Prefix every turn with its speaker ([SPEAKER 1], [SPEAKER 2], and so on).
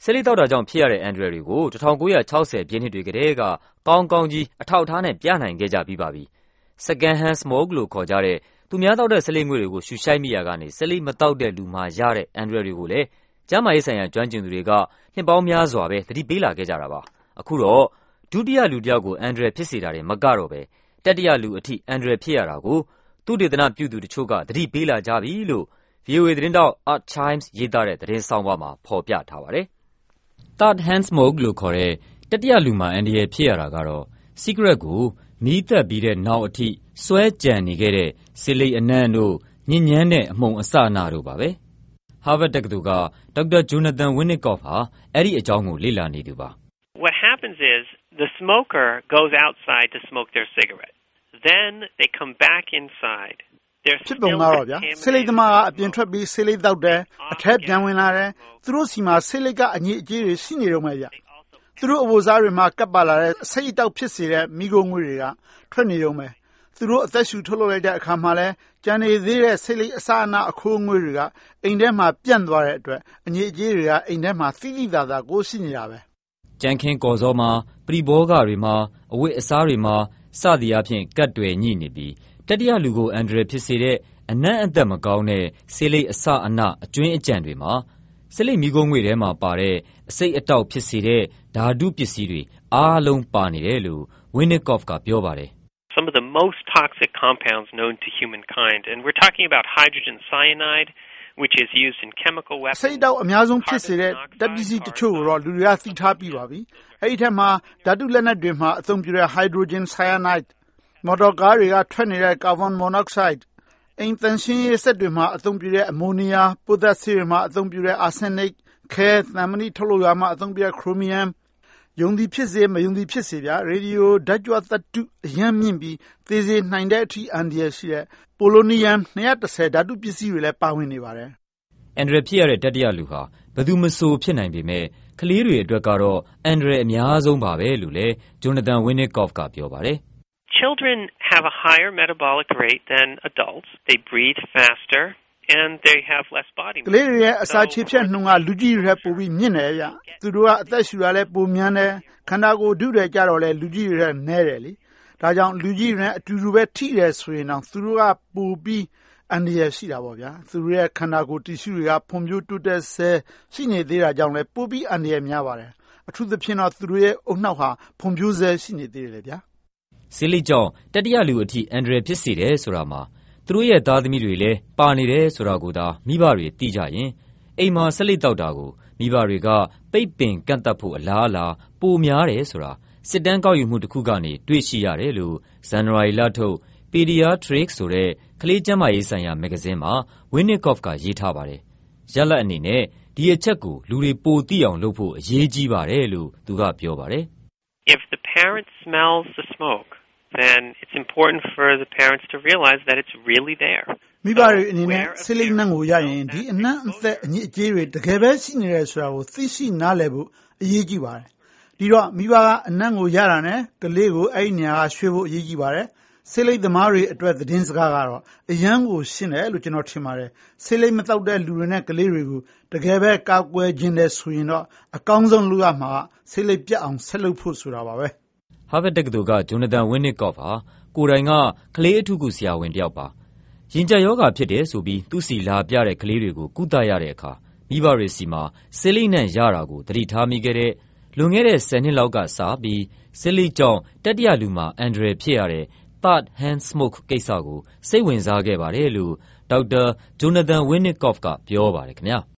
[SPEAKER 1] ဆေးလိပ်သောက်တာကြောင့်ဖြစ်ရတဲ့အန္တရာယ်တွေကို1960ပြည့်နှစ်တွေကတည်းကကောင်းကောင်းကြီးအထောက်အထားနဲ့ပြနိုင်ခဲ့ကြပြီးပါပြီ။ Second hand smoke လို့ခေါ်ကြတဲ့သူများသောက်တဲ့ဆေးလိပ်ငွေ့တွေကိုရှူရှိုက်မိရာကနေဆေးလိပ်မသောက်တဲ့လူမှာရတဲ့အန္တရာယ်တွေကိုလည်းကျန်းမာရေးဆိုင်ရာကျွမ်းကျင်သူတွေကနှစ်ပေါင်းများစွာပဲသတိပေးလာခဲ့ကြတာပါ။အခုတော့ဒုတိယလူတစ်ယောက်ကိုအန္တရာယ်ဖြစ်စေတာတွေမကတော့ပဲတတိယလူအထိအန္တရာယ်ဖြစ်ရတာကိုသုတေသနပြုသူတချို့ကသတိပေးလာကြပြီလို့ VOA သတင်းတောက် Art Chimes ရေးသားတဲ့သတင်းဆောင်းပါးမှာဖော်ပြထားပါတယ်။ Third hand smoke လို့ခေါ်တဲ့တတိယလူမှာအန္တရာယ်ဖြစ်ရတာကတော့ cigarette ကိုမီးသတ်ပြီးတဲ့နောက်အထိစွဲကြံနေခဲ့တဲ့ဆေးလိပ်အနံ့တို့ညစ်ညမ်းတဲ့အမှုန်အစအနတို့ပါပဲ။ Harvard တက္ကသိုလ်ကဒေါက်တာ Jonathan Winnicott ဟာအဲ့ဒီအကြောင်းကိုလေ့လာနေသူပါ
[SPEAKER 2] ။ What happens is the smoker goes outside to smoke their cigarette. Then they come back inside.
[SPEAKER 3] ဖြစ်ပုံကတော့ဗျာဆေးလိပ်သမားကအပြင်ထွက်ပြီးဆေးလိပ်တောက်တယ်အထက်ပြန်ဝင်လာတယ်သူတို့စီမှာဆေးလိပ်ကအညစ်အကြေးတွေရှိနေတော့မယ်ဗျသူတို့အဝတ်စားတွေမှာကပ်ပါလာတဲ့ဆိတ်တောက်ဖြစ်စေတဲ့မိခိုးငွေတွေကထွက်နေတော့မယ်သူတို့အသက်ရှူထုတ်လုပ်လိုက်တဲ့အခါမှာလဲကြံနေသေးတဲ့ဆေးလိပ်အစအနအခိုးငွေတွေကအိမ်ထဲမှာပြန့်သွားတဲ့အတွက်အညစ်အကြေးတွေကအိမ်ထဲမှာသိသိသာသာကိုရှိနေတာပဲ
[SPEAKER 1] ကြံခင်းကော်စောမှာပရိဘောဂတွေမှာအဝတ်အစားတွေမှာစသည်အဖြစ်ကတ်တွယ်ညှိနေပြီးတတိယလူကိုအန္တရာယ်ဖြစ်စေတဲ့အနံ့အသက်မကောင်းတဲ့ဆေးလိပ်အစအနအကျွင်းအကြံတွေမှာဆေးလိပ်မီးခိုးငွေ့ထဲမှာပါတဲ့အဆိပ်အတောက်ဖြစ်စေတဲ့ဓာတုပစ္စည်းတွေအားလုံးပါနေတယ်လို့ Winnicott ကပြောပါတယ်
[SPEAKER 2] ။ Some of the most toxic compounds known to humankind and we're talking about hydrogen cyanide which is used in chemical weapons.
[SPEAKER 3] ဆိတ်တောက်အများဆုံးဖြစ်စေတဲ့ဓာတ်ပစ္စည်းတချို့ကိုတော့လူတွေကသိထားပြီးပါပြီ။အဲ့ဒီထက်မှာဓာတုလက်နက်တွေမှာအသုံးပြုတဲ့ hydrogen cyanideမော်တော်ကားတွေကထွက်နေတဲ့ carbon monoxide အိမ်သန့်ရှင်းရေးစက်တွေမှာအသုံးပြုတဲ့အမိုနီယာပိုသက်ဆေးတွေမှာအသုံးပြုတဲ့ arsenic ခဲသံမဏိထုတ်လုပ်ရာမှာအသုံးပြုတဲ့ chromium ယုံသည်ဖြစ်စေမယုံသည်ဖြစ်စေဗျာရေဒီယိုဓာတ်ကြွသတ္တုအရမ်းမြင့်ပြီးသေစေနိုင်တဲ့အထိအန္တရာယ်ရှိတဲ့ polonium 210ဓာတုပစ္စည်းတွေလည်းပါဝင်နေပါတယ်
[SPEAKER 1] အန္တရာယ်ဖြစ်ရတဲ့တတိယလူဟာဘယ်သူမဆိုဖြစ်နိုင်ပေမဲ့ကလေးတွေအတွက်ကတော့အန္တရာယ်အများဆုံးပါပဲလို့လည်း Jonathan Winnicott ကပြောပါတယ်
[SPEAKER 2] Children have a higher metabolic rate than adults. They breathe faster and they have less body mass.
[SPEAKER 3] ကလေးတွေရဲ့အစာချေဖြတ်နှုန်းကလူကြီးတွေထက်ပိုပြီးမြင့်တယ်ဗျ။သူတို့ကအသက်ရှူတာလည်းပိုများတယ်။ခန္ဓာကိုယ်ဓုတွေကြတော့လည်းလူကြီးတွေထက်နည်းတယ်လေ။ဒါကြောင့်လူကြီးတွေနဲ့အတူတူပဲထိတယ်ဆိုရင်တော့သူတို့ကပိုပြီးအန္တရာယ်ရှိတာပေါ့ဗျာ။သူတို့ရဲ့ခန္ဓာကိုယ်တီရှူတွေကဖွံ့ဖြိုးတိုးတက်ဆဲရှိနေသေးတာကြောင့်လည်းပိုပြီးအန္တရာယ်များပါတယ်။အထူးသဖြင့်တော့သူတို့ရဲ့အုတ်နှောက်ဟာဖွံ့ဖြိုးဆဲရှိနေသေးတယ်လေဗျာ
[SPEAKER 1] ဆေးလိပ်ကြောင့်တတိယလူအထိအန္တရာယ်ဖြစ်စေတယ်ဆိုတာမှာသူတို့ရဲ့သားသမီးတွေလည်းပါနေတယ်ဆိုတာကိုသာမိဘတွေသိကြရင်အိမ်မှာဆေးလိပ်တောက်တာကိုမိဘတွေကပိတ်ပင်ကန့်သတ်ဖို့အလားအလာပိုများတယ်ဆိုတာစစ်တမ်းကောက်ယူမှုတစ်ခုကနေတွေ့ရှိရတယ်လို့ဇန်နဝါရီလထုတ် Pediatrics ဆိုတဲ့ကလေးကျန်းမာရေးဆိုင်ရာမဂ္ဂဇင်းမှာ Winnicott ကရေးထားပါတယ်။ရလဒ်အနေနဲ့ဒီအချက်ကိုလူတွေပိုသိအောင်လုပ်ဖို့အရေးကြီးပါတယ်လို့သူကပြောပါတယ်
[SPEAKER 2] ။ If the parent smells the smoke, then it's important for the parents to realize that it's really there.
[SPEAKER 3] မိဘတွေအနေနဲ့ဆေးလိပ်နှံကိုရရင်ဒီအနံ့အသက်အညစ်အကြေးတွေတကယ်ပဲရှိနေတယ်ဆိုတာကိုသိရှိနားလည်ဖို့အရေးကြီးပါတယ်။ဒီတော့မိဘကအနံ့ကိုရတာနဲ့ကလေးကိုအဲ့ဒီနေရာကရွှေ့ဖို့အရေးကြီးပါတယ်။ဆေးလိပ်သမားတွေအတွက်သတင်းစကားကတော့အရန်ကိုရှင်းတယ်လို့ကျွန်တော်ထင်ပါတယ်။ဆေးလိပ်မတောက်တဲ့လူတွေနဲ့ကလေးတွေကိုတကယ်ပဲကာကွယ်ခြင်းတဲ့ဆိုရင်တော့အကောင်းဆုံးလုပ်ရမှာဆေးလိပ်ပြတ်အောင်ဆက်လုပ်ဖို့ဆိုတာပါပဲ
[SPEAKER 1] ။ Harvard တက္ကသိုလ်က Jonathan Winnicott ဟာကိုယ်တိုင်ကကလေးအထူးကုဆရာဝန်တယောက်ပါ။ရင်ကျပ်ရောဂါဖြစ်တယ်ဆိုပြီးသူ့စီလာပြတဲ့ကလေးတွေကိုကုသရတဲ့အခါမိဘတွေစီမှာဆေးလိပ်နဲ့ရတာကိုသတိထားမိခဲ့တဲ့လွန်ခဲ့တဲ့10နှစ်လောက်ကစပြီးဆေးလိပ်ကြောင့်တတိယလူမှာအန္တရာယ်ဖြစ်ရတဲ့ Third hand smoke ကိစ္စကိုစိတ်ဝင်စားခဲ့ပါတယ်လို့ဒေါက်တာ Jonathan Winnicott ကပြောပါတယ်ခင်ဗျာ။